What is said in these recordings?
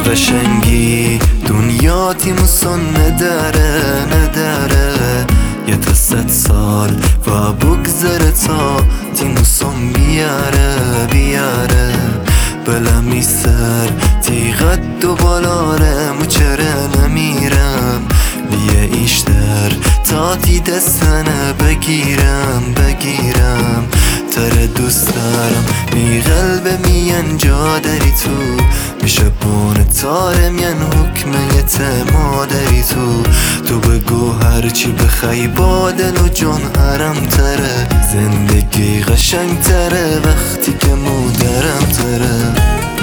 قشنگی دنیاتی مسون نداره یه تا 100 سال و بگذره تا تیموسون بیاره بلمی سر تیغت دو بالاره مچره نمیرم لیه ایشتر تا تی دستنه بگیرم تره دوست دارم می قلب مین جا داری تو میشه بونه تاره مین حکمه مادری تو بگو هرچی بخوای با دل و جان حرم تره زندگی قشنگ تره وقتی که مادرم تره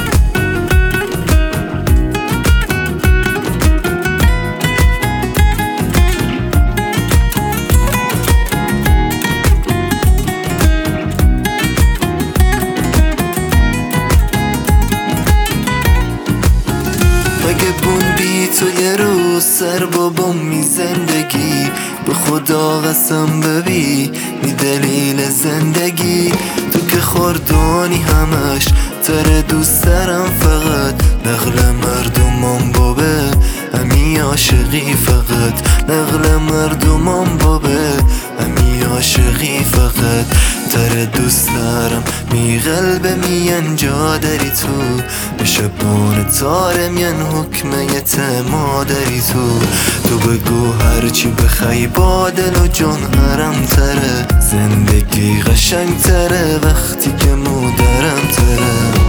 اگه بون بی تو یه روز سر بابام می زندگی به خدا قسم ببی می دلیل زندگی تو که خوردانی همش تره دوست دارم فقط نقل مردمان بابه همی عاشقی فقط نقل مردمان بابه همی عاشقی فقط تره دوست دارم می قلب مین جا داری تو میشه بونه تاره مین حکمه مادری تو بگو هرچی بخوای با دل و جان حرم تره زندگی قشنگ تره وقتی که مادرم تره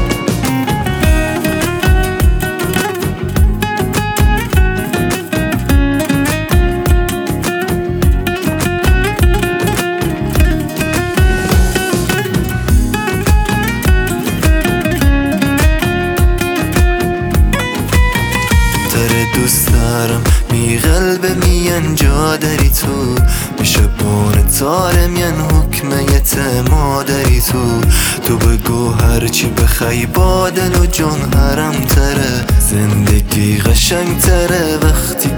دوست دارم می قلب مین جا داری تو میشه بونه تاره مین حکمه مادری تو بگو هرچی بخوای با دل و جان حرم تره زندگی قشنگ تره وقتی